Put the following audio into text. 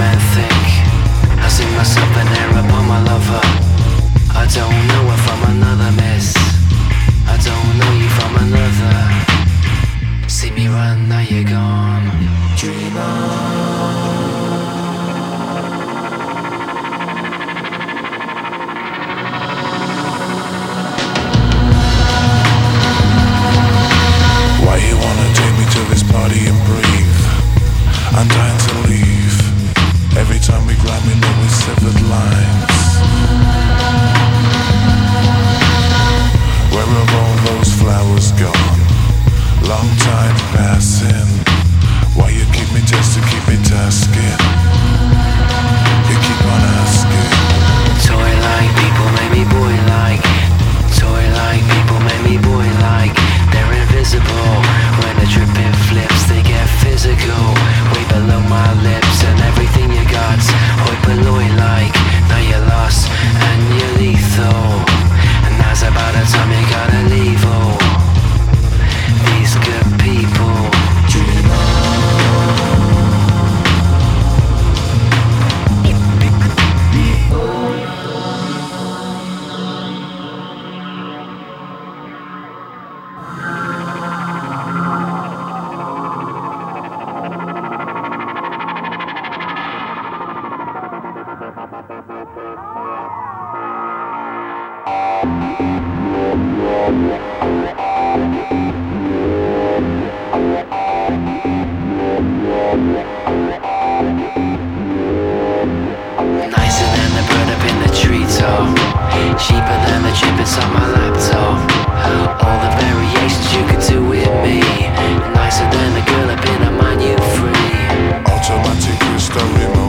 man thick. I see myself an air upon my lover. I don't know her from another miss. I don't know you from another. See me run, now you're gone. Dream on. Why you wanna take me to this party and breathe? I'm dying to leave. Every time we grind, we know we severed lines. Where have all those flowers gone? Long time passing. Why you keep me testing, keep me tasking? You keep on asking. Toy like people make me boy like. Toy like people make me boy like. They're invisible. When the tripping flips, they get physical. Way below my lips and everything you got. Hoi polloi like. Now you're lost and you're lethal. And now's about the time you gotta leave. Oh, these good people. Dream nicer than the bird up in the treetop. Cheaper than the chip inside my laptop. All the variations you could do with me. Nicer than the girl up in a mind you free. Automatic crystal remote.